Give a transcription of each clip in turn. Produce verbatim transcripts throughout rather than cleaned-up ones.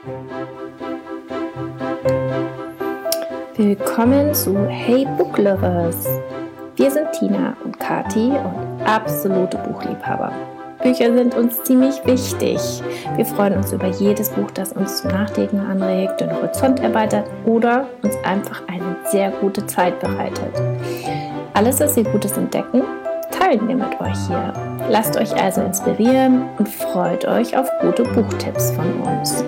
Willkommen zu Hey Book Lovers. Wir sind Tina und Kati und absolute Buchliebhaber. Bücher sind uns ziemlich wichtig. Wir freuen uns über jedes Buch, das uns zum Nachdenken anregt, den Horizont erweitert oder uns einfach eine sehr gute Zeit bereitet. Alles, was wir Gutes entdecken, teilen wir mit euch hier. Lasst euch also inspirieren und freut euch auf gute Buchtipps von uns.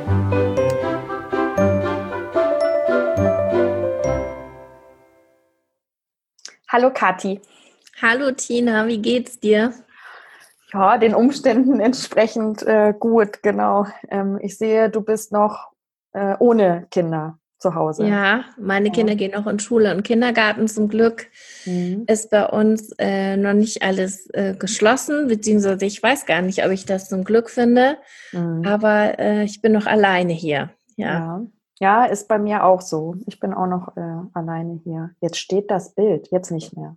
Hallo Kathi. Hallo Tina, wie geht's dir? Ja, den Umständen entsprechend äh, gut, genau. Ähm, ich sehe, du bist noch äh, ohne Kinder zu Hause. Ja, meine Ja. Kinder gehen noch in Schule und Kindergarten. Zum Glück mhm. ist bei uns äh, noch nicht alles äh, geschlossen, beziehungsweise ich weiß gar nicht, ob ich das zum Glück finde, mhm. aber äh, ich bin noch alleine hier. Ja. Ja. Ja, ist bei mir auch so. Ich bin auch noch äh, alleine hier. Jetzt steht das Bild, jetzt nicht mehr.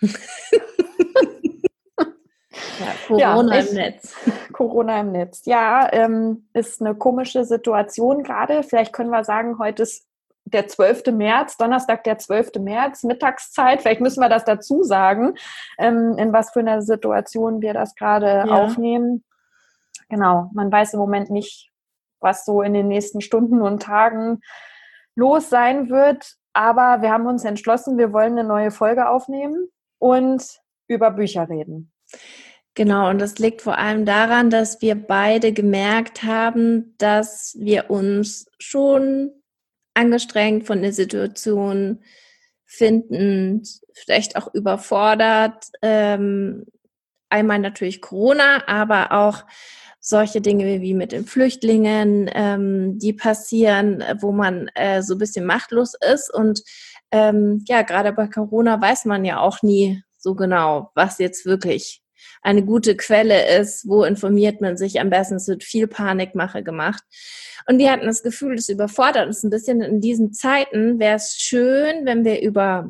Ja, Corona ja, ich, im Netz. Corona im Netz. Ja, ähm, ist eine komische Situation gerade. Vielleicht können wir sagen, heute ist der zwölfte März, Donnerstag der zwölfte März, Mittagszeit. Vielleicht müssen wir das dazu sagen, ähm, in was für einer Situation wir das gerade ja. aufnehmen. Genau, man weiß im Moment nicht, was so in den nächsten Stunden und Tagen los sein wird. Aber wir haben uns entschlossen, wir wollen eine neue Folge aufnehmen und über Bücher reden. Genau, und das liegt vor allem daran, dass wir beide gemerkt haben, dass wir uns schon angestrengt von der Situation finden, vielleicht auch überfordert. Ähm, einmal natürlich Corona, aber auch solche Dinge wie mit den Flüchtlingen, ähm, die passieren, wo man äh, so ein bisschen machtlos ist. Und ähm, ja, gerade bei Corona weiß man ja auch nie so genau, was jetzt wirklich eine gute Quelle ist, wo informiert man sich am besten. Es wird viel Panikmache gemacht. Und wir hatten das Gefühl, das überfordert uns ein bisschen. In diesen Zeiten wäre es schön, wenn wir über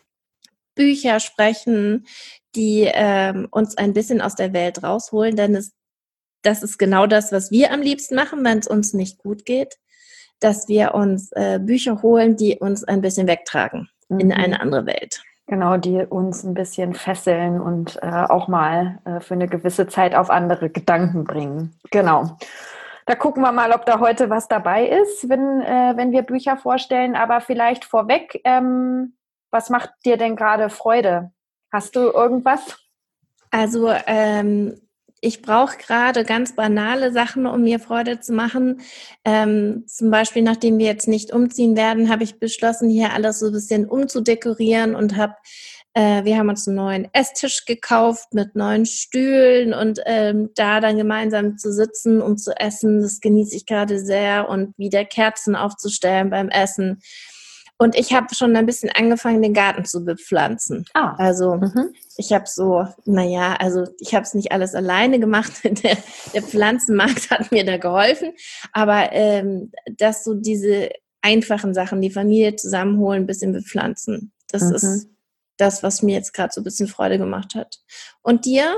Bücher sprechen, die ähm, uns ein bisschen aus der Welt rausholen, denn es das ist genau das, was wir am liebsten machen, wenn es uns nicht gut geht, dass wir uns äh, Bücher holen, die uns ein bisschen wegtragen mhm. in eine andere Welt. Genau, die uns ein bisschen fesseln und äh, auch mal äh, für eine gewisse Zeit auf andere Gedanken bringen. Genau. Da gucken wir mal, ob da heute was dabei ist, wenn, äh, wenn wir Bücher vorstellen. Aber vielleicht vorweg, ähm, was macht dir denn gerade Freude? Hast du irgendwas? Also, ähm, ich brauche gerade ganz banale Sachen, um mir Freude zu machen. Ähm, zum Beispiel, nachdem wir jetzt nicht umziehen werden, habe ich beschlossen, hier alles so ein bisschen umzudekorieren und habe, äh, wir haben uns einen neuen Esstisch gekauft mit neuen Stühlen und ähm, da dann gemeinsam zu sitzen und zu essen, das genieße ich gerade sehr und wieder Kerzen aufzustellen beim Essen. Und ich habe schon ein bisschen angefangen, den Garten zu bepflanzen. Ah. Also mhm. ich habe so, naja, also ich habe es nicht alles alleine gemacht. Der, der Pflanzenmarkt hat mir da geholfen. Aber ähm, dass so diese einfachen Sachen, die Familie zusammenholen, ein bisschen bepflanzen. Das mhm. ist das, was mir jetzt gerade so ein bisschen Freude gemacht hat. Und dir?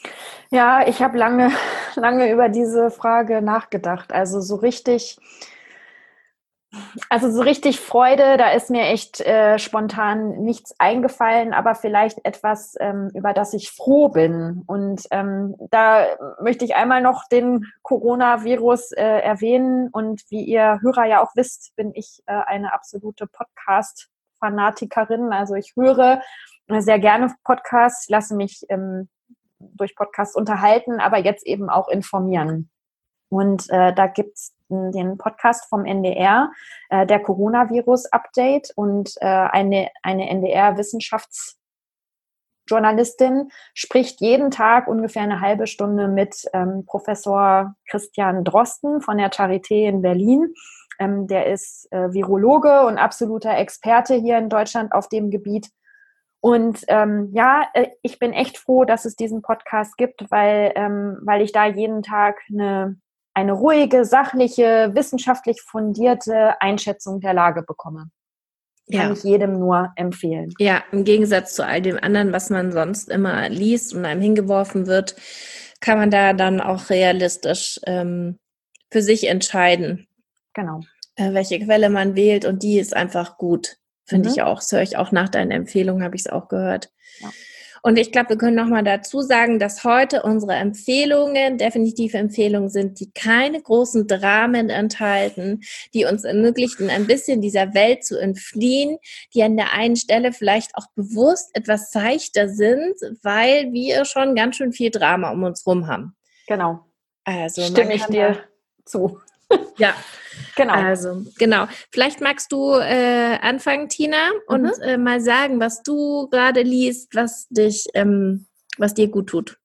Ja, ich habe lange, lange über diese Frage nachgedacht. Also so richtig... Also so richtig Freude, da ist mir echt äh, spontan nichts eingefallen, aber vielleicht etwas, ähm, über das ich froh bin. Und ähm, da möchte ich einmal noch den Coronavirus äh, erwähnen. Und wie ihr Hörer ja auch wisst, bin ich äh, eine absolute Podcast-Fanatikerin. Also ich höre sehr gerne Podcasts, lasse mich ähm, durch Podcasts unterhalten, aber jetzt eben auch informieren. Und äh, da gibt's den Podcast vom N D R, äh, der Coronavirus-Update, und äh, eine, eine N D R-Wissenschaftsjournalistin spricht jeden Tag ungefähr eine halbe Stunde mit ähm, Professor Christian Drosten von der Charité in Berlin. Ähm, der ist äh, Virologe und absoluter Experte hier in Deutschland auf dem Gebiet. Und ähm, ja, ich bin echt froh, dass es diesen Podcast gibt, weil, ähm, weil ich da jeden Tag eine eine ruhige, sachliche, wissenschaftlich fundierte Einschätzung der Lage bekomme. Kann ja. ich jedem nur empfehlen. Ja, im Gegensatz zu all dem anderen, was man sonst immer liest und einem hingeworfen wird, kann man da dann auch realistisch ähm, für sich entscheiden, genau. Äh, welche Quelle man wählt und die ist einfach gut, finde Mhm. ich auch. Das höre ich auch nach deinen Empfehlungen, habe ich es auch gehört. Ja. Und ich glaube, wir können nochmal dazu sagen, dass heute unsere Empfehlungen definitiv Empfehlungen sind, die keine großen Dramen enthalten, die uns ermöglichten, ein bisschen dieser Welt zu entfliehen, die an der einen Stelle vielleicht auch bewusst etwas seichter sind, weil wir schon ganz schön viel Drama um uns rum haben. Genau. Also Stimme ich dir zu. Ja, genau. Also, genau. Vielleicht magst du äh, anfangen, Tina, und Mhm. äh, mal sagen, was du gerade liest, was dich, ähm, was dir gut tut.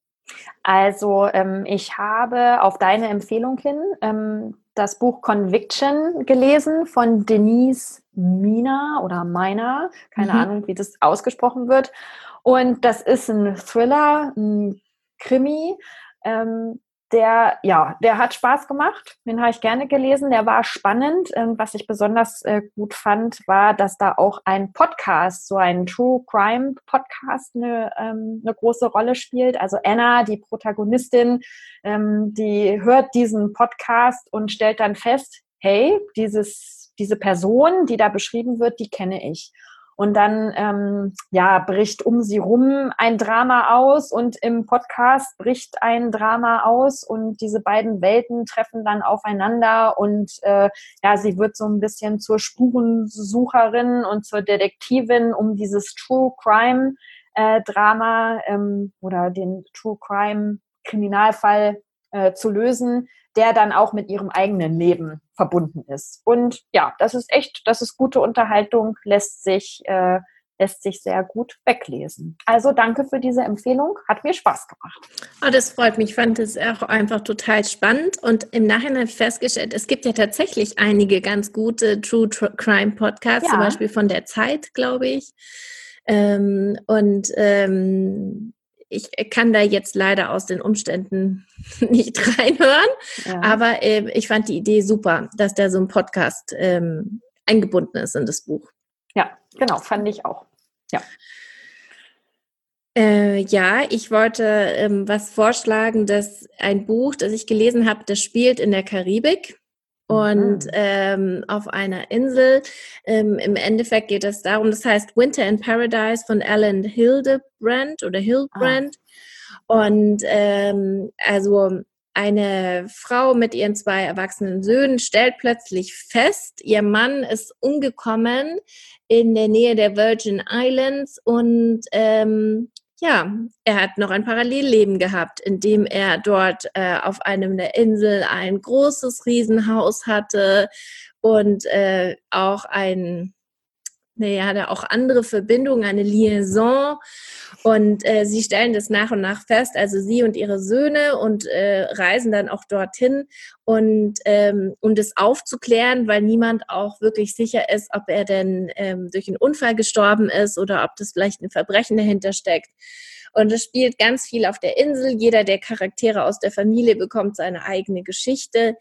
Also ähm, ich habe auf deine Empfehlung hin ähm, das Buch Conviction gelesen von Denise Mina oder Meiner, keine Mhm. Ahnung, wie das ausgesprochen wird. Und das ist ein Thriller, ein Krimi, ähm, der, ja, der hat Spaß gemacht. Den habe ich gerne gelesen. Der war spannend. Ähm, was ich besonders äh, gut fand, war, dass da auch ein Podcast, so ein True Crime Podcast, eine, ähm, eine große Rolle spielt. Also Anna, die Protagonistin, ähm, die hört diesen Podcast und stellt dann fest, hey, dieses, diese Person, die da beschrieben wird, die kenne ich. Und dann ähm, ja, bricht um sie rum ein Drama aus und im Podcast bricht ein Drama aus und diese beiden Welten treffen dann aufeinander und äh, ja, sie wird so ein bisschen zur Spurensucherin und zur Detektivin, um dieses True Crime äh, Drama ähm, oder den True Crime Kriminalfall äh, zu lösen, der dann auch mit ihrem eigenen Leben verbunden ist. Und ja, das ist echt, das ist gute Unterhaltung, lässt sich, äh, lässt sich sehr gut weglesen. Also danke für diese Empfehlung, hat mir Spaß gemacht. Oh, das freut mich, ich fand es auch einfach total spannend und im Nachhinein habe ich festgestellt, es gibt ja tatsächlich einige ganz gute True Crime Podcasts, Ja. zum Beispiel von der Zeit, glaube ich. Ähm, und ähm, ich kann da jetzt leider aus den Umständen nicht reinhören, Ja. aber äh, ich fand die Idee super, dass da so ein Podcast ähm, eingebunden ist in das Buch. Ja, genau, fand ich auch. Ja. Äh, ja, ich wollte ähm, was vorschlagen, dass ein Buch, das ich gelesen habe, das spielt in der Karibik. Und Mhm. ähm, auf einer Insel. Ähm, Im Endeffekt geht es darum, das heißt Winter in Paradise von Alan Hildebrand oder Hildebrand. Ah. Und ähm, also eine Frau mit ihren zwei erwachsenen Söhnen stellt plötzlich fest, ihr Mann ist umgekommen in der Nähe der Virgin Islands und ähm, ja, er hat noch ein Parallelleben gehabt, in dem er dort äh, auf einem der Insel ein großes Riesenhaus hatte und äh, auch ein, naja, hat er auch andere Verbindungen, eine Liaison. Und äh, sie stellen das nach und nach fest, also sie und ihre Söhne und äh, reisen dann auch dorthin und ähm, um das aufzuklären, weil niemand auch wirklich sicher ist, ob er denn ähm, durch einen Unfall gestorben ist oder ob das vielleicht ein Verbrechen dahinter steckt. Und es spielt ganz viel auf der Insel. Jeder der Charaktere aus der Familie bekommt seine eigene Geschichte.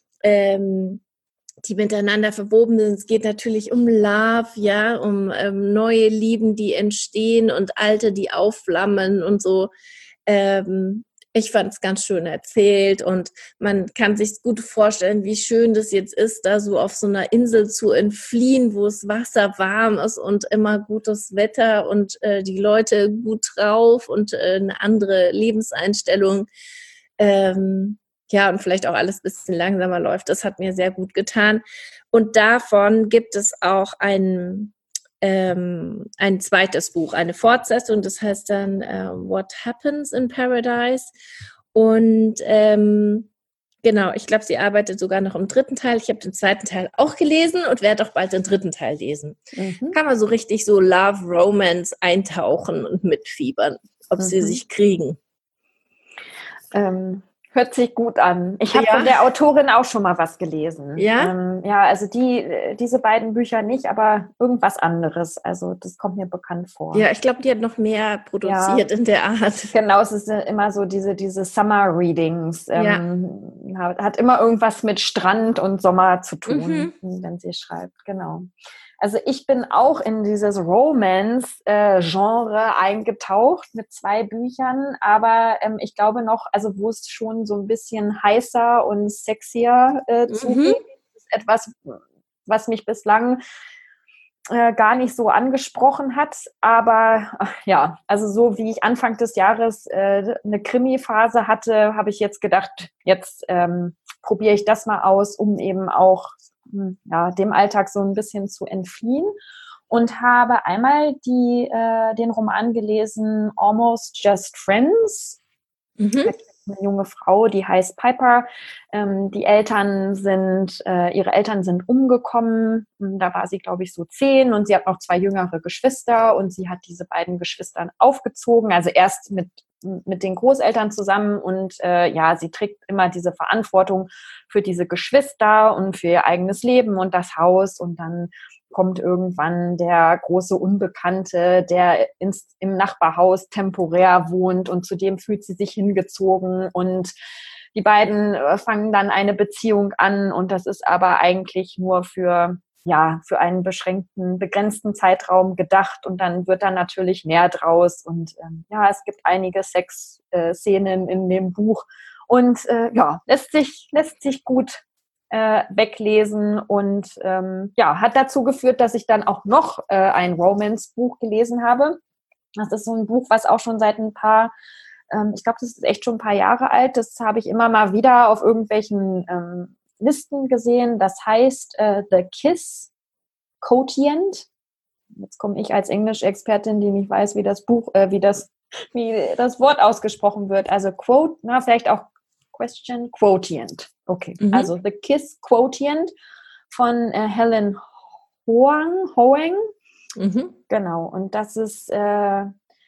Ähm, die miteinander verwoben sind. Es geht natürlich um Love, ja, um ähm, neue Lieben, die entstehen und alte, die aufflammen und so. Ähm, ich fand es ganz schön erzählt und man kann sich gut vorstellen, wie schön das jetzt ist, da so auf so einer Insel zu entfliehen, wo das Wasser warm ist und immer gutes Wetter und äh, die Leute gut drauf und äh, eine andere Lebenseinstellung. Ähm, ja, und vielleicht auch alles ein bisschen langsamer läuft. Das hat mir sehr gut getan. Und davon gibt es auch ein, ähm, ein zweites Buch, eine Fortsetzung, das heißt dann äh, What Happens in Paradise. Und ähm, genau, ich glaube, sie arbeitet sogar noch im dritten Teil. Ich habe den zweiten Teil auch gelesen und werde auch bald den dritten Teil lesen. Mhm. Kann man so richtig so Love, Romance eintauchen und mitfiebern, ob mhm. sie sich kriegen. Ähm. Hört sich gut an. Ich habe ja. von der Autorin auch schon mal was gelesen. Ja? Ähm, ja, also die, diese beiden Bücher nicht, aber irgendwas anderes. Also das kommt mir bekannt vor. Ja, ich glaube, die hat noch mehr produziert ja. in der Art. Genau, es ist immer so diese, diese Summer Readings. Ähm, ja. Hat immer irgendwas mit Strand und Sommer zu tun, mhm. wenn sie schreibt. Genau. Also ich bin auch in dieses Romance-Genre äh, eingetaucht mit zwei Büchern, aber ähm, ich glaube noch, also wo es schon so ein bisschen heißer und sexier äh, zugeht, mhm. ist etwas, was mich bislang äh, gar nicht so angesprochen hat. Aber ja, also so wie ich Anfang des Jahres äh, eine Krimi-Phase hatte, habe ich jetzt gedacht, jetzt ähm, probiere ich das mal aus, um eben auch ja, dem Alltag so ein bisschen zu entfliehen. Und habe einmal die, äh, den Roman gelesen, Almost Just Friends. Mhm. Eine junge Frau, die heißt Piper. Ähm, die Eltern sind, äh, ihre Eltern sind umgekommen. Da war sie, glaube ich, so zehn und sie hat noch zwei jüngere Geschwister und sie hat diese beiden Geschwister aufgezogen. Also erst mit, mit den Großeltern zusammen und äh, ja, sie trägt immer diese Verantwortung für diese Geschwister und für ihr eigenes Leben und das Haus und dann kommt irgendwann der große Unbekannte, der ins, im Nachbarhaus temporär wohnt und zu dem fühlt sie sich hingezogen und die beiden fangen dann eine Beziehung an und das ist aber eigentlich nur für, ja, für einen beschränkten, begrenzten Zeitraum gedacht und dann wird dann natürlich mehr draus und ähm, ja, es gibt einige Sexszenen in dem Buch und äh, ja, lässt sich, lässt sich gut Äh, weglesen und ähm, ja, hat dazu geführt, dass ich dann auch noch äh, ein Romance-Buch gelesen habe. Das ist so ein Buch, was auch schon seit ein paar, ähm, ich glaube, das ist echt schon ein paar Jahre alt. Das habe ich immer mal wieder auf irgendwelchen ähm, Listen gesehen. Das heißt äh, The Kiss Quotient. Jetzt komme ich als Englisch-Expertin, die nicht weiß, wie das Buch, äh, wie das, wie das Wort ausgesprochen wird. Also Quote, na, vielleicht auch Question Quotient. Okay, mhm. Also The Kiss Quotient von äh, Helen Hoang. Hoang. Mhm. Genau, und das ist, äh,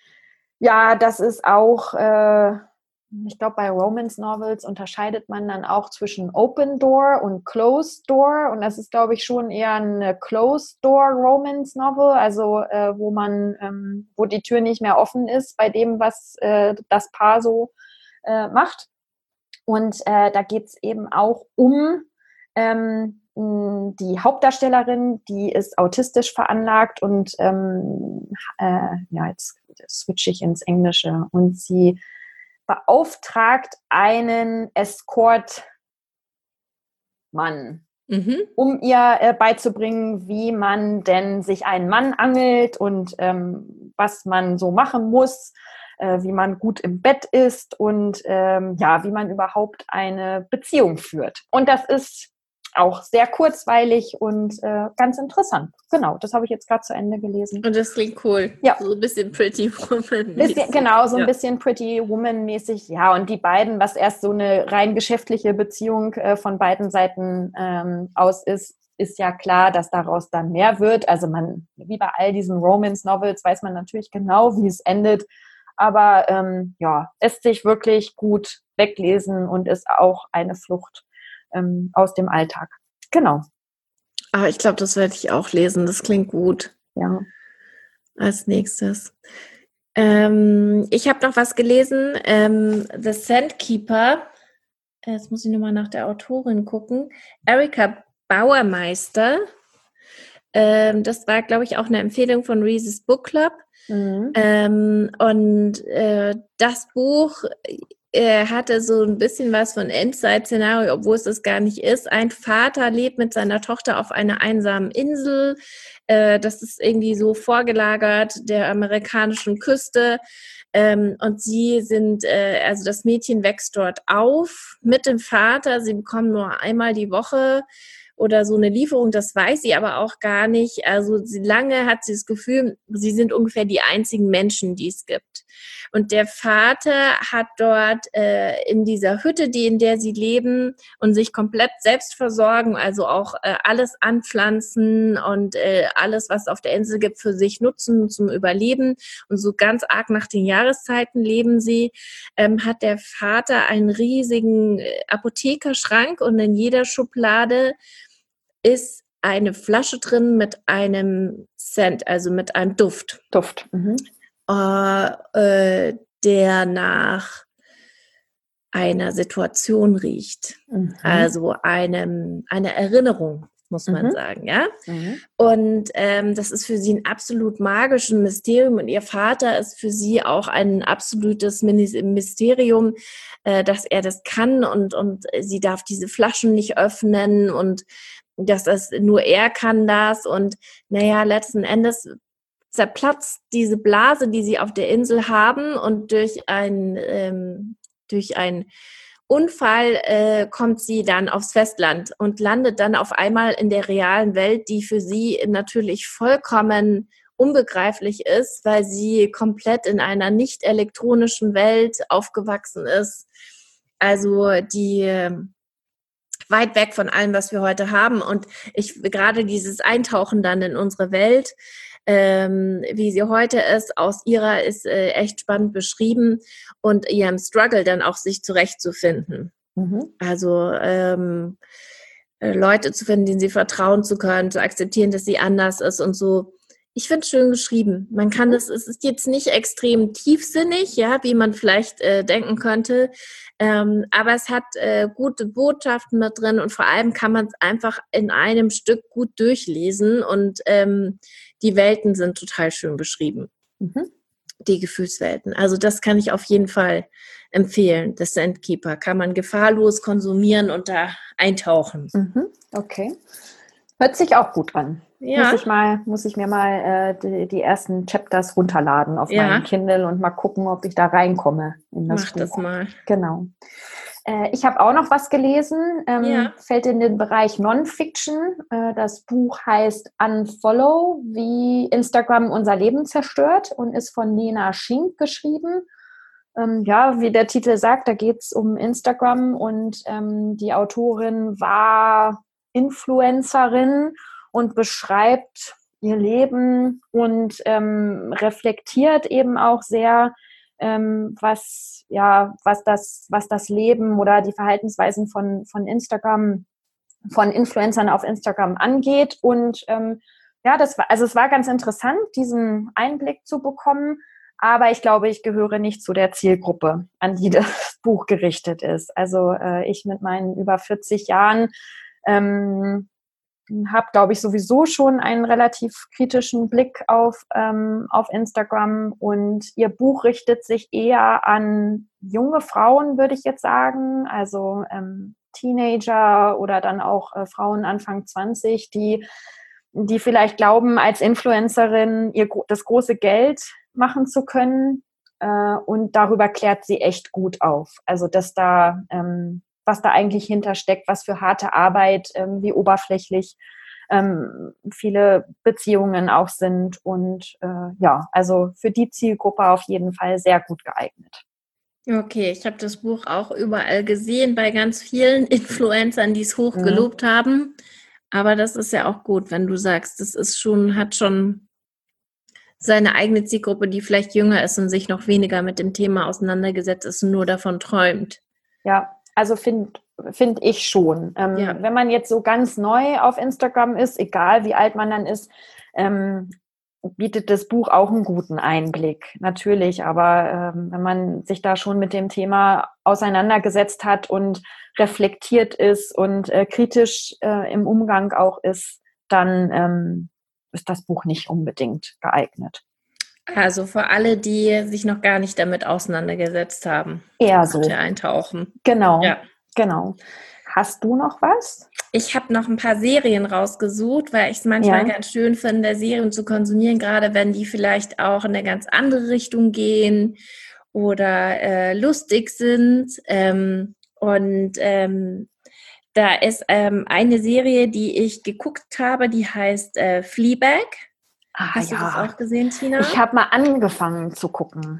ja, das ist auch, äh, ich glaube, bei Romance Novels unterscheidet man dann auch zwischen Open Door und Closed Door und das ist, glaube ich, schon eher eine Closed Door Romance Novel, also äh, wo man, ähm, wo die Tür nicht mehr offen ist bei dem, was äh, das Paar so äh, macht. Und äh, da geht es eben auch um ähm, die Hauptdarstellerin, die ist autistisch veranlagt und ähm, äh, ja, jetzt switche ich ins Englische und sie beauftragt einen Escort-Mann, mhm. um ihr äh, beizubringen, wie man denn sich einen Mann angelt und ähm, was man so machen muss, wie man gut im Bett ist und ähm, ja, wie man überhaupt eine Beziehung führt. Und das ist auch sehr kurzweilig und äh, ganz interessant. Genau, das habe ich jetzt gerade zu Ende gelesen. Und das klingt cool. Ja. So ein bisschen Pretty Woman-mäßig. Genau, so ein ja. bisschen Pretty Woman-mäßig. Ja, und die beiden, was erst so eine rein geschäftliche Beziehung äh, von beiden Seiten ähm, aus ist, ist ja klar, dass daraus dann mehr wird. Also man, wie bei all diesen Romance-Novels, weiß man natürlich genau, wie es endet. Aber ähm, ja, lässt sich wirklich gut weglesen und ist auch eine Flucht ähm, aus dem Alltag. Genau. Ah, ich glaube, das werde ich auch lesen. Das klingt gut. Ja. Als nächstes. Ähm, ich habe noch was gelesen. Ähm, The Sandkeeper. Jetzt muss ich nochmal nach der Autorin gucken. Erika Bauermeister. Ähm, das war, glaube ich, auch eine Empfehlung von Reese's Book Club. Mhm. Ähm, und äh, das Buch äh, hatte so ein bisschen was von Endzeit-Szenario, obwohl es das gar nicht ist. Ein Vater lebt mit seiner Tochter auf einer einsamen Insel. Äh, das ist irgendwie so vorgelagert der amerikanischen Küste. Ähm, und sie sind, äh, also das Mädchen wächst dort auf mit dem Vater. Sie bekommen nur einmal die Woche oder so eine Lieferung, das weiß sie aber auch gar nicht. Also sie, lange hat sie das Gefühl, sie sind ungefähr die einzigen Menschen, die es gibt. Und der Vater hat dort äh, in dieser Hütte, die in der sie leben und sich komplett selbst versorgen, also auch äh, alles anpflanzen und äh, alles, was es auf der Insel gibt, für sich nutzen zum Überleben. Und so ganz arg nach den Jahreszeiten leben sie, ähm, hat der Vater einen riesigen Apothekerschrank und in jeder Schublade ist eine Flasche drin mit einem Scent, also mit einem Duft. Duft. Mhm. Äh, äh, der nach einer Situation riecht. Mhm. Also einem, einer Erinnerung, muss man mhm. sagen, ja. Mhm. Und ähm, das ist für sie ein absolut magisches Mysterium und ihr Vater ist für sie auch ein absolutes Mysterium, äh, dass er das kann und, und sie darf diese Flaschen nicht öffnen und dass das nur er kann das und naja, letzten Endes zerplatzt diese Blase, die sie auf der Insel haben und durch ein, ähm, durch ein Unfall äh, kommt sie dann aufs Festland und landet dann auf einmal in der realen Welt, die für sie natürlich vollkommen unbegreiflich ist, weil sie komplett in einer nicht elektronischen Welt aufgewachsen ist. Also die weit weg von allem, was wir heute haben. Und ich gerade dieses Eintauchen dann in unsere Welt, ähm, wie sie heute ist, aus ihrer ist äh, echt spannend beschrieben und ihrem Struggle dann auch sich zurechtzufinden. Mhm. Also ähm, äh, Leute zu finden, denen sie vertrauen zu können, zu akzeptieren, dass sie anders ist und so. Ich finde es schön geschrieben. Man kann das, es ist jetzt nicht extrem tiefsinnig, ja, wie man vielleicht äh, denken könnte, ähm, aber es hat äh, gute Botschaften mit drin und vor allem kann man es einfach in einem Stück gut durchlesen und ähm, die Welten sind total schön beschrieben. Mhm. Die Gefühlswelten. Also das kann ich auf jeden Fall empfehlen. Das Sandkeeper kann man gefahrlos konsumieren und da eintauchen. Mhm. Okay. Hört sich auch gut an. Ja. Muss ich mal, muss ich mir mal äh, die, die ersten Chapters runterladen auf ja. meinem Kindle und mal gucken, ob ich da reinkomme in das Mach Buch. das mal. Genau. Äh, ich habe auch noch was gelesen, ähm, ja. fällt in den Bereich Non-Fiction. Äh, das Buch heißt Unfollow, wie Instagram unser Leben zerstört und ist von Nena Schink geschrieben. Ähm, ja, wie der Titel sagt, da geht es um Instagram und ähm, die Autorin war Influencerin und beschreibt ihr Leben und ähm, reflektiert eben auch sehr, ähm, was ja was das was das Leben oder die Verhaltensweisen von von Instagram, von Influencern auf Instagram angeht. Und ähm, ja, das war also es war ganz interessant, diesen Einblick zu bekommen. Aber ich glaube, ich gehöre nicht zu der Zielgruppe, an die das Buch gerichtet ist. Also äh, ich mit meinen über vierzig Jahren ähm, habe, glaube ich, sowieso schon einen relativ kritischen Blick auf, ähm, auf Instagram. Und ihr Buch richtet sich eher an junge Frauen, würde ich jetzt sagen. Also ähm, Teenager oder dann auch äh, Frauen Anfang zwanzig, die, die vielleicht glauben, als Influencerin ihr das große Geld machen zu können, äh, und darüber klärt sie echt gut auf. Also dass da, ähm, was da eigentlich hintersteckt, was für harte Arbeit, ähm, wie oberflächlich ähm, viele Beziehungen auch sind und äh, ja, also für die Zielgruppe auf jeden Fall sehr gut geeignet. Okay, ich habe das Buch auch überall gesehen, bei ganz vielen Influencern, die es hoch gelobt mhm. haben, aber das ist ja auch gut, wenn du sagst, das ist schon, hat schon seine eigene Zielgruppe, die vielleicht jünger ist und sich noch weniger mit dem Thema auseinandergesetzt ist und nur davon träumt. Ja, also finde find ich schon. Ähm, ja. Wenn man jetzt so ganz neu auf Instagram ist, egal wie alt man dann ist, ähm, bietet das Buch auch einen guten Einblick, natürlich. Aber ähm, wenn man sich da schon mit dem Thema auseinandergesetzt hat und reflektiert ist und äh, kritisch äh, im Umgang auch ist, dann ähm, ist das Buch nicht unbedingt geeignet. Also für alle, die sich noch gar nicht damit auseinandergesetzt haben. Eher so. Eintauchen. Genau, ja. genau. Hast du noch was? Ich habe noch ein paar Serien rausgesucht, weil ich es manchmal ja. ganz schön finde, Serien zu konsumieren, gerade wenn die vielleicht auch in eine ganz andere Richtung gehen oder äh, lustig sind. Ähm, und ähm, da ist ähm, eine Serie, die ich geguckt habe, die heißt äh, Fleabag. Ah, Hast ja. du das auch gesehen, Tina? Ich habe mal angefangen zu gucken.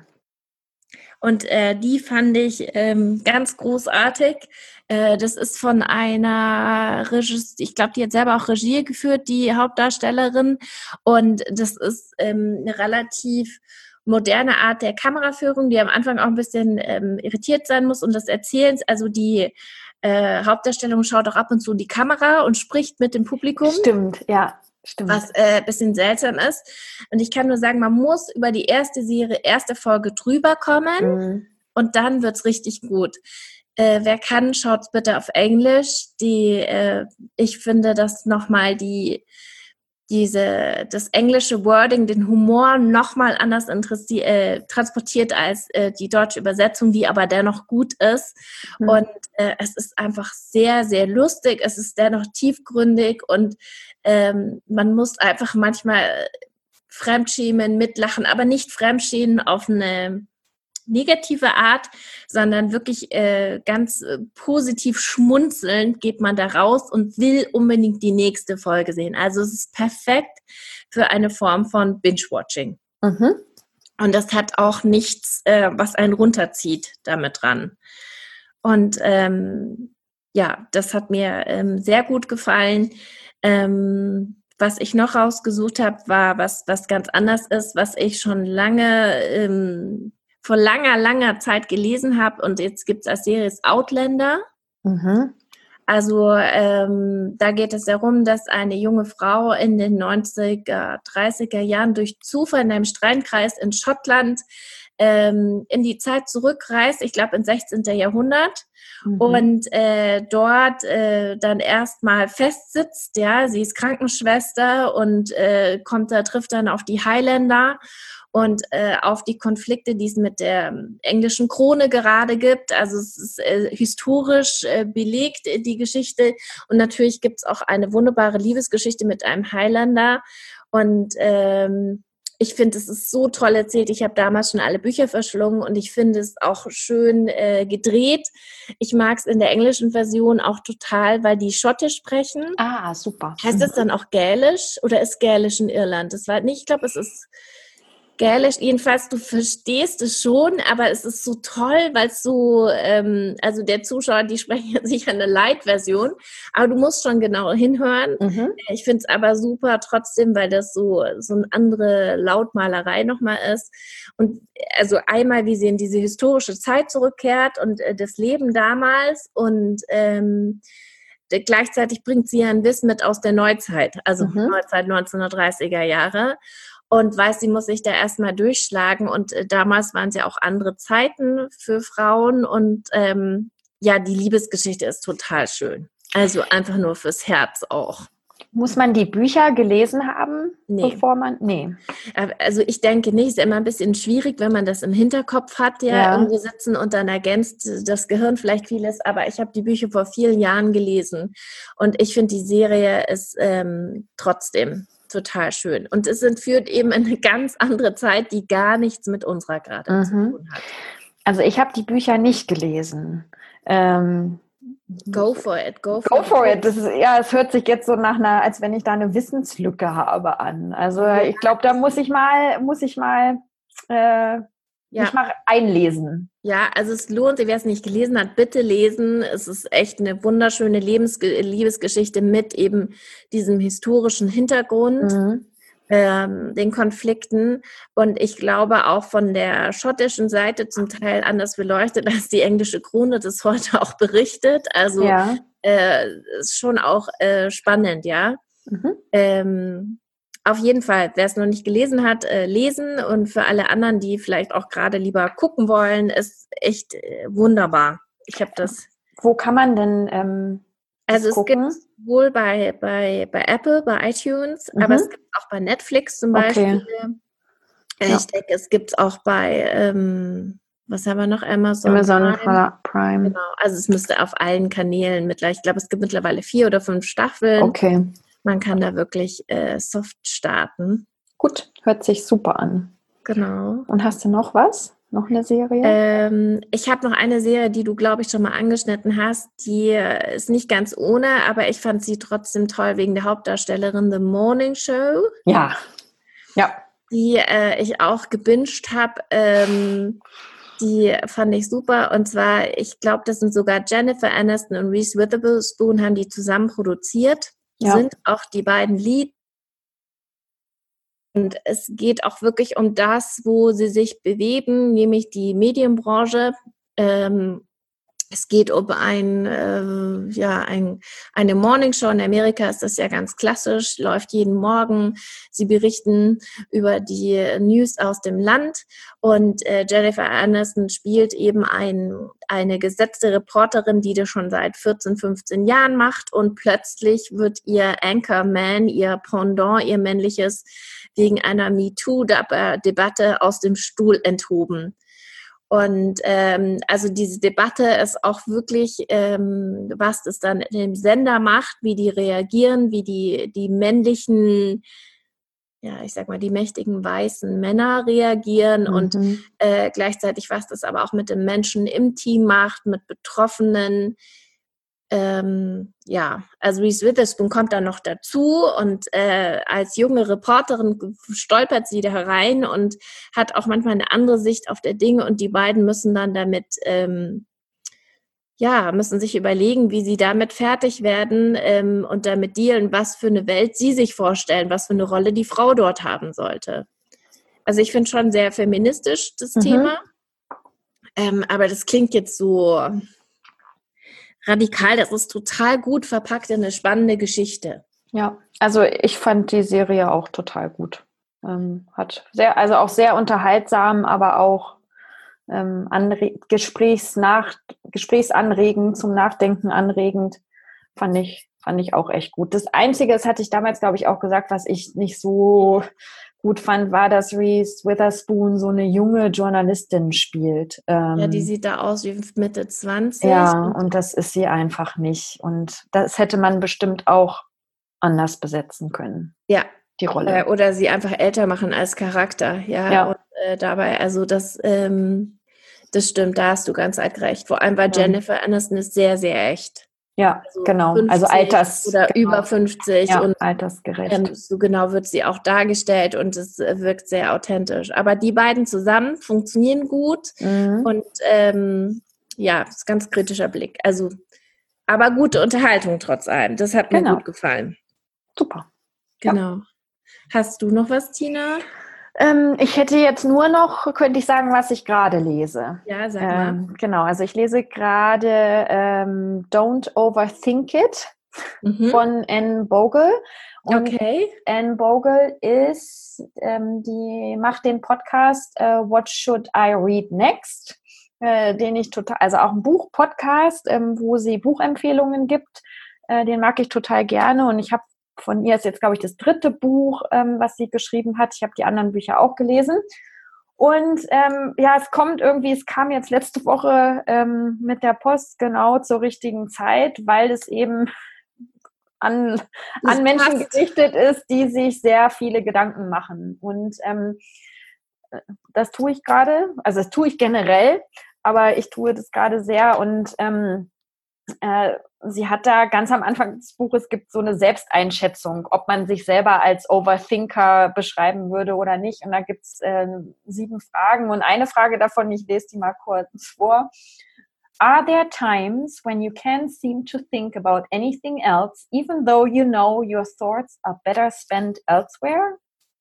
Und äh, die fand ich ähm, ganz großartig. Äh, das ist von einer Regisseurin, ich glaube, die hat selber auch Regie geführt, die Hauptdarstellerin. Und das ist ähm, eine relativ moderne Art der Kameraführung, die am Anfang auch ein bisschen ähm, irritiert sein muss und des Erzählens. Also die äh, Hauptdarstellerin schaut auch ab und zu in die Kamera und spricht mit dem Publikum. Stimmt, ja. Stimmt. Was äh, ein bisschen seltsam ist. Und ich kann nur sagen, man muss über die erste Serie, erste Folge drüber kommen mhm. und dann wird's richtig gut. Äh, wer kann, schaut's bitte auf Englisch. Die, äh, ich finde, dass nochmal die diese, das englische Wording, den Humor nochmal anders interessi- äh, transportiert als äh, die deutsche Übersetzung, die aber dennoch gut ist. Mhm. Und äh, es ist einfach sehr, sehr lustig, es ist dennoch tiefgründig und ähm, man muss einfach manchmal fremdschämen, mitlachen, aber nicht fremdschämen auf eine negative Art, sondern wirklich äh, ganz äh, positiv schmunzelnd geht man da raus und will unbedingt die nächste Folge sehen. Also es ist perfekt für eine Form von Binge-Watching. Mhm. Und das hat auch nichts, äh, was einen runterzieht damit dran. Und ähm, ja, das hat mir ähm, sehr gut gefallen. Ähm, was ich noch rausgesucht habe, war was, was ganz anders ist, was ich schon lange ähm, vor langer, langer Zeit gelesen habe und jetzt gibt es als Serie Outlander. Mhm. Also ähm, da geht es darum, dass eine junge Frau in den neunziger, dreißiger Jahren durch Zufall in einem Streitkreis in Schottland ähm, in die Zeit zurückreist, ich glaube ins sechzehnten. Jahrhundert. Mhm. Und äh, dort äh, dann erstmal festsitzt, ja, sie ist Krankenschwester und äh, kommt da, trifft dann auf die Highlander und äh, auf die Konflikte, die es mit der englischen Krone gerade gibt. Also es ist äh, historisch äh, belegt, die Geschichte. Und natürlich gibt es auch eine wunderbare Liebesgeschichte mit einem Highlander. Und ähm, ich finde, es ist so toll erzählt. Ich habe damals schon alle Bücher verschlungen und ich finde es auch schön äh, gedreht. Ich mag es in der englischen Version auch total, weil die Schottisch sprechen. Ah, super. Heißt es dann auch Gälisch oder ist Gälisch in Irland? Das war nicht, ich glaube, es ist Gälisch, jedenfalls, du verstehst es schon, aber es ist so toll, weil es so, ähm, also der Zuschauer, die sprechen ja sicher eine Light-Version, aber du musst schon genau hinhören. Mhm. Ich finde es aber super trotzdem, weil das so, so eine andere Lautmalerei nochmal ist. Und also einmal, wie sie in diese historische Zeit zurückkehrt und äh, das Leben damals und ähm, gleichzeitig bringt sie ja ein Wissen mit aus der Neuzeit, also mhm. Neuzeit neunzehnhundertdreißiger Jahre. Und weiß, sie muss sich da erstmal durchschlagen. Und äh, damals waren es ja auch andere Zeiten für Frauen. Und ähm, ja, die Liebesgeschichte ist total schön. Also einfach nur fürs Herz auch. Muss man die Bücher gelesen haben, nee. bevor man... Nee. Also ich denke nicht, ist immer ein bisschen schwierig, wenn man das im Hinterkopf hat, ja, ja. irgendwo sitzen und dann ergänzt das Gehirn vielleicht vieles. Aber ich habe die Bücher vor vielen Jahren gelesen. Und ich finde, die Serie ist ähm, trotzdem total schön. Und es entführt eben in eine ganz andere Zeit, die gar nichts mit unserer gerade mhm. zu tun hat. Also ich habe die Bücher nicht gelesen. Ähm, go for it, go for go it. For it. Das ist, ja, es hört sich jetzt so nach einer, als wenn ich da eine Wissenslücke habe an. Also ja. ich glaube, da muss ich mal, muss ich mal äh, ja. mich mal einlesen. Ja, also es lohnt sich, wer es nicht gelesen hat, bitte lesen. Es ist echt eine wunderschöne Lebens- Liebesgeschichte mit eben diesem historischen Hintergrund, mhm. ähm, den Konflikten. Und ich glaube auch von der schottischen Seite zum Teil anders beleuchtet, als die englische Krone das heute auch berichtet. Also ja. äh, ist schon auch äh, spannend, ja. Mhm. Ähm, Auf jeden Fall, wer es noch nicht gelesen hat, äh, lesen und für alle anderen, die vielleicht auch gerade lieber gucken wollen, ist echt äh, wunderbar. Ich habe das. Wo kann man denn ähm, das Also es gucken? gibt wohl bei, bei, bei Apple, bei iTunes, mhm. aber es gibt auch bei Netflix zum Beispiel. Okay. Äh, ja. Ich denke, es gibt auch bei, ähm, was haben wir noch, Amazon, Amazon Prime. Prime. Genau, also es müsste auf allen Kanälen mittlerweile, ich glaube, es gibt mittlerweile vier oder fünf Staffeln. Okay. Man kann da wirklich äh, soft starten. Gut, hört sich super an. Genau. Und hast du noch was? Noch eine Serie? Ähm, ich habe noch eine Serie, die du, glaube ich, schon mal angeschnitten hast. Die äh, ist nicht ganz ohne, aber ich fand sie trotzdem toll wegen der Hauptdarstellerin The Morning Show. Ja, ja. Die äh, ich auch gebinged habe. Ähm, die fand ich super. Und zwar, ich glaube, das sind sogar Jennifer Aniston und Reese Witherspoon haben die zusammen produziert. Ja. Sind auch die beiden Lead. Und es geht auch wirklich um das, wo sie sich bewegen, nämlich die Medienbranche. Ähm, Es geht um ein, äh, ja, ein, eine Morningshow. In Amerika ist das ja ganz klassisch, läuft jeden Morgen. Sie berichten über die News aus dem Land und äh, Jennifer Aniston spielt eben ein, eine gesetzte Reporterin, die das schon seit vierzehn, fünfzehn Jahren macht und plötzlich wird ihr Anchorman, ihr Pendant, ihr männliches, wegen einer MeToo-Debatte aus dem Stuhl enthoben. Und ähm, also diese Debatte ist auch wirklich, ähm, was das dann in dem Sender macht, wie die reagieren, wie die, die männlichen, ja, ich sag mal, die mächtigen weißen Männer reagieren und Mhm. äh, gleichzeitig, was das aber auch mit den Menschen im Team macht, mit Betroffenen. Ähm, ja, also Reese Witherspoon kommt dann noch dazu und äh, als junge Reporterin stolpert sie da herein und hat auch manchmal eine andere Sicht auf der Dinge und die beiden müssen dann damit, ähm, ja, müssen sich überlegen, wie sie damit fertig werden ähm, und damit dealen, was für eine Welt sie sich vorstellen, was für eine Rolle die Frau dort haben sollte. Also ich finde schon sehr feministisch das Mhm. Thema, ähm, aber das klingt jetzt so radikal, das ist total gut verpackt in eine spannende Geschichte. Ja, also ich fand die Serie auch total gut. Ähm, hat sehr, also auch sehr unterhaltsam, aber auch ähm, anre- Gesprächsnach gesprächsanregend, zum Nachdenken anregend, fand ich, fand ich auch echt gut. Das Einzige, das hatte ich damals, glaube ich, auch gesagt, was ich nicht so gut fand, war, dass Reese Witherspoon so eine junge Journalistin spielt. Ähm, Ja, die sieht da aus wie Mitte zwanzig. ja, Und, und das ist sie einfach nicht. Und das hätte man bestimmt auch anders besetzen können, ja, die äh, Rolle. oder sie einfach älter machen als Charakter. Ja, Ja, und äh, dabei, also das, ähm, das stimmt, da hast du ganz arg recht. Vor allem, weil ja, Jennifer Aniston ist sehr, sehr echt. ja, Also genau. Also fünfzig Alters, oder über genau. fünfzig Ja, und ähm, altersgerecht. so genau wird sie auch dargestellt und es äh, wirkt sehr authentisch. Aber die beiden zusammen funktionieren gut Mhm. und ähm, ja, ist ganz kritischer Blick. Also, aber gute Unterhaltung trotz allem. Das hat mir Genau. gut gefallen. Super. Genau. Hast du noch was, Tina? Ähm, ich hätte jetzt nur noch, könnte ich sagen, was ich gerade lese. Ja, sag mal. Ähm, genau, also ich lese gerade ähm, Don't Overthink It Mhm. von Anne Bogle. Und Okay. Anne Bogle ist, ähm, die macht den Podcast äh, What Should I Read Next? Äh, den ich total, also auch ein Buch-Podcast, ähm, wo sie Buchempfehlungen gibt. Äh, den mag ich total gerne und ich habe von ihr ist jetzt, glaube ich, das dritte Buch, ähm, was sie geschrieben hat. Ich habe die anderen Bücher auch gelesen. Und ähm, ja, es kommt irgendwie, es kam jetzt letzte Woche ähm, mit der Post genau zur richtigen Zeit, weil es eben an, Das an Menschen passt. gerichtet ist, die sich sehr viele Gedanken machen. Und ähm, das tue ich gerade, also das tue ich generell, aber ich tue das gerade sehr und ähm, äh, sie hat da ganz am Anfang des Buches gibt so eine Selbsteinschätzung, ob man sich selber als Overthinker beschreiben würde oder nicht. Und da gibt es äh, sieben Fragen und eine Frage davon, ich lese die mal kurz vor. Are there times when you can't seem to think about anything else, even though you know your thoughts are better spent elsewhere?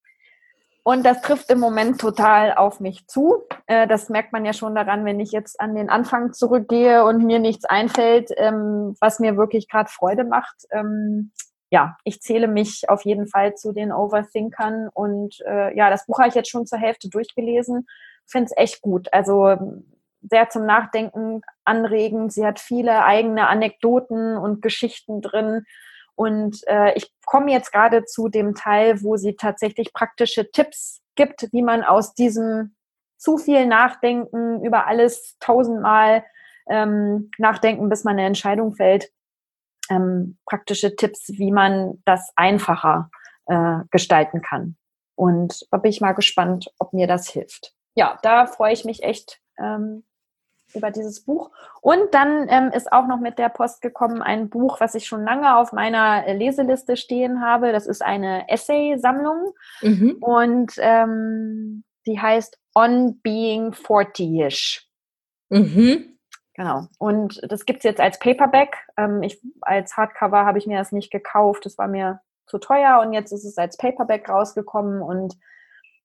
Und das trifft im Moment total auf mich zu. Das merkt man ja schon daran, wenn ich jetzt an den Anfang zurückgehe und mir nichts einfällt, was mir wirklich gerade Freude macht. Ja, ich zähle mich auf jeden Fall zu den Overthinkern. Und ja, das Buch habe ich jetzt schon zur Hälfte durchgelesen. Finde es echt gut. Also sehr zum Nachdenken anregend. Sie hat viele eigene Anekdoten und Geschichten drin. Und äh, ich komme jetzt gerade zu dem Teil, wo sie tatsächlich praktische Tipps gibt, wie man aus diesem zu viel Nachdenken über alles tausendmal ähm, nachdenken, bis man eine Entscheidung fällt, ähm, praktische Tipps, wie man das einfacher äh, gestalten kann. Und da bin ich mal gespannt, ob mir das hilft. Ja, da freue ich mich echt ähm, über dieses Buch. Und dann ähm, ist auch noch mit der Post gekommen ein Buch, was ich schon lange auf meiner Leseliste stehen habe. Das ist eine Essay-Sammlung Mhm. und ähm, die heißt On Being forty-ish. Mhm. Genau. Und das gibt es jetzt als Paperback. Ähm, ich, als Hardcover habe ich mir das nicht gekauft. Das war mir zu teuer und jetzt ist es als Paperback rausgekommen und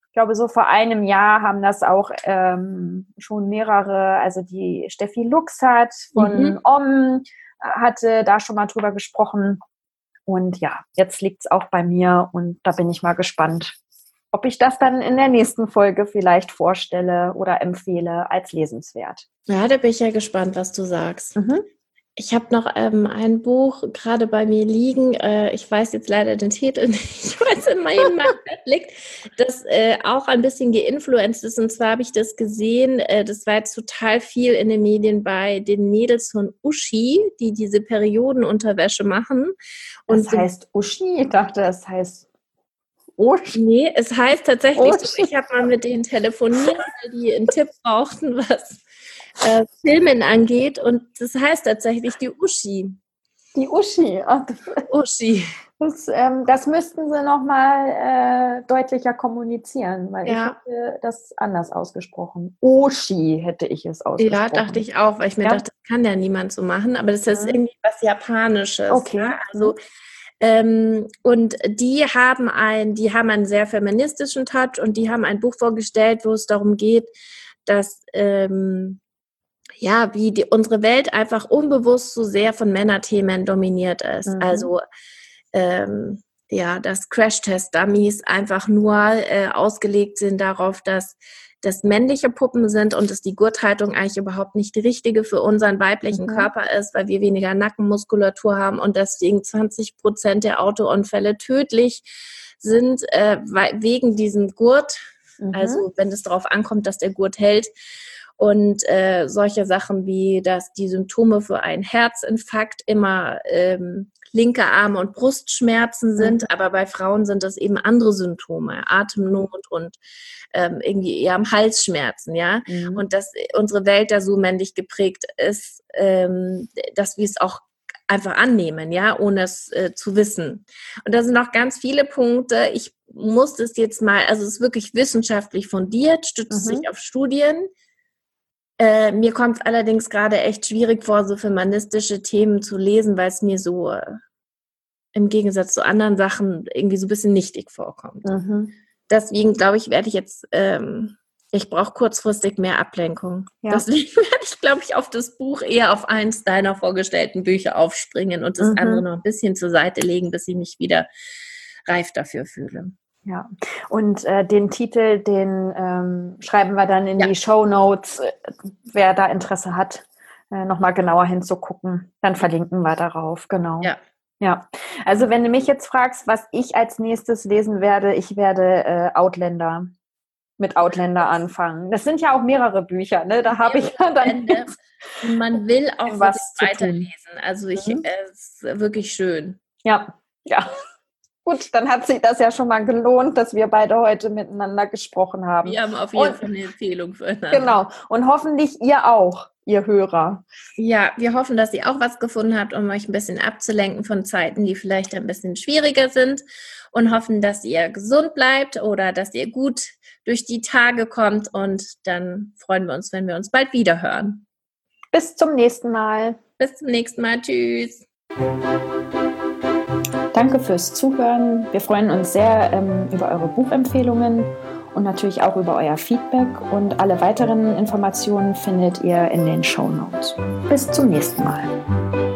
Ich glaube, so vor einem Jahr haben das auch ähm, schon mehrere, also die Steffi Luxat von Mhm. Om hatte da schon mal drüber gesprochen. Und ja, jetzt liegt es auch bei mir und da bin ich mal gespannt, ob ich das dann in der nächsten Folge vielleicht vorstelle oder empfehle als lesenswert. Ja, da bin ich ja gespannt, was du sagst. Mhm. Ich habe noch ähm, ein Buch gerade bei mir liegen. Äh, ich weiß jetzt leider den Titel nicht, weil es in meinem Bett liegt, das äh, auch ein bisschen geinfluenced ist. Und zwar habe ich das gesehen, äh, das war jetzt total viel in den Medien bei den Mädels von Uschi, die diese Periodenunterwäsche machen. Und Das heißt Uschi? Ich dachte, das heißt Uschi. Nee, es heißt tatsächlich so, Uschi. ich habe mal mit denen telefoniert, weil die einen Tipp brauchten, was äh, Filmen angeht. Und das heißt tatsächlich die Uschi. Die Uschi. Ach, Uschi. Das, ähm, das müssten sie nochmal äh, deutlicher kommunizieren, weil Ja. ich hätte das anders ausgesprochen. Uschi hätte ich es ausgesprochen. Ja, dachte ich auch, weil ich mir Ja. dachte, das kann ja niemand so machen, aber das ist Mhm. irgendwie was Japanisches. Okay. Ja? Also, ähm, und die haben ein, die haben einen sehr feministischen Touch und die haben ein Buch vorgestellt, wo es darum geht, dass ähm, ja, wie die, unsere Welt einfach unbewusst so sehr von Männerthemen dominiert ist. Mhm. Also ähm, ja, dass Crash-Test-Dummies einfach nur äh, ausgelegt sind darauf, dass das männliche Puppen sind und dass die Gurthaltung eigentlich überhaupt nicht die richtige für unseren weiblichen Mhm. Körper ist, weil wir weniger Nackenmuskulatur haben und deswegen zwanzig Prozent der Autounfälle tödlich sind äh, wegen diesem Gurt. Mhm. Also wenn es darauf ankommt, dass der Gurt hält. Und äh, solche Sachen wie, dass die Symptome für einen Herzinfarkt immer ähm, linke Arme und Brustschmerzen sind, mhm. aber bei Frauen sind das eben andere Symptome, Atemnot und ähm, irgendwie eher am Halsschmerzen, ja. Mhm. Und dass unsere Welt da so männlich geprägt ist, ähm, dass wir es auch einfach annehmen, ja, ohne es äh, zu wissen. Und da sind noch ganz viele Punkte. Ich muss das jetzt mal, also es ist wirklich wissenschaftlich fundiert, stützt mhm. sich auf Studien. Äh, mir kommt es allerdings gerade echt schwierig vor, so feministische Themen zu lesen, weil es mir so äh, im Gegensatz zu anderen Sachen irgendwie so ein bisschen nichtig vorkommt. Mhm. Deswegen glaube ich, werde ich jetzt, ähm, ich brauche kurzfristig mehr Ablenkung. Ja. Deswegen werde ich, glaube ich, auf das Buch eher auf eins deiner vorgestellten Bücher aufspringen und das mhm. andere noch ein bisschen zur Seite legen, bis ich mich wieder reif dafür fühle. Ja, und äh, den Titel, den ähm, schreiben wir dann in ja. die Shownotes, äh, wer da Interesse hat, äh, nochmal genauer hinzugucken, dann verlinken wir darauf, genau. Ja. Ja, also wenn du mich jetzt fragst, was ich als nächstes lesen werde, ich werde äh, Outlander, mit Outlander anfangen. Das sind ja auch mehrere Bücher, ne? Da habe ich ja dann und man will auch was weiterlesen. Also ich, mhm. es ist wirklich schön. Ja, ja. Gut, dann hat sich das ja schon mal gelohnt, dass wir beide heute miteinander gesprochen haben. Wir haben auf jeden Fall eine Empfehlung füreinander. Genau. Und hoffentlich ihr auch, ihr Hörer. Ja, wir hoffen, dass ihr auch was gefunden habt, um euch ein bisschen abzulenken von Zeiten, die vielleicht ein bisschen schwieriger sind. Und hoffen, dass ihr gesund bleibt oder dass ihr gut durch die Tage kommt. Und dann freuen wir uns, wenn wir uns bald wieder hören. Bis zum nächsten Mal. Bis zum nächsten Mal. Tschüss. Danke fürs Zuhören. Wir freuen uns sehr ähm, über eure Buchempfehlungen und natürlich auch über euer Feedback. Und alle weiteren Informationen findet ihr in den Shownotes. Bis zum nächsten Mal.